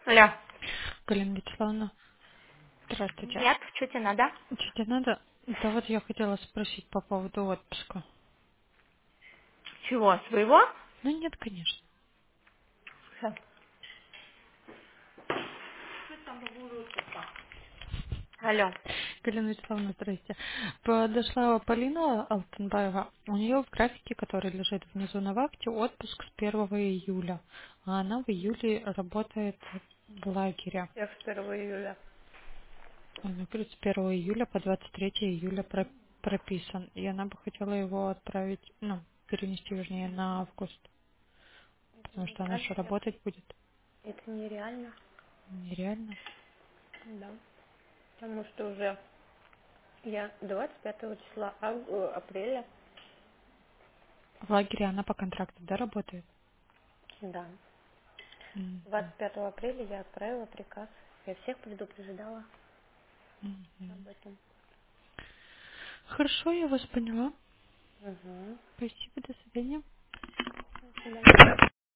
Алло. Галина Вячеславовна, здравствуйте. Нет, что тебе надо? Что тебе надо? Да вот я хотела спросить по поводу отпуска. Чего, своего? Ну нет, конечно. Всё. Алло. Галина Вячеславовна, здрасте. Подошла Полина Алтенбаева. У нее в графике, который лежит внизу на вахте, отпуск с 1 июля. А она в июле работает в лагере. Я с 1 июля. Она говорит, с 1 июля по 23 июля прописан. И она бы хотела его отправить, ну, перенести, вернее, на август. Это Потому что она еще нереально. работать будет. Это нереально. Нереально. Да. Потому что уже я 25 числа апреля. В лагере она по контракту, да, работает? Да. М, 25 апреля я отправила приказ. Я всех предупреждала мгм. об этом. Хорошо, я вас поняла. Угу. Спасибо, до свидания. До свидания.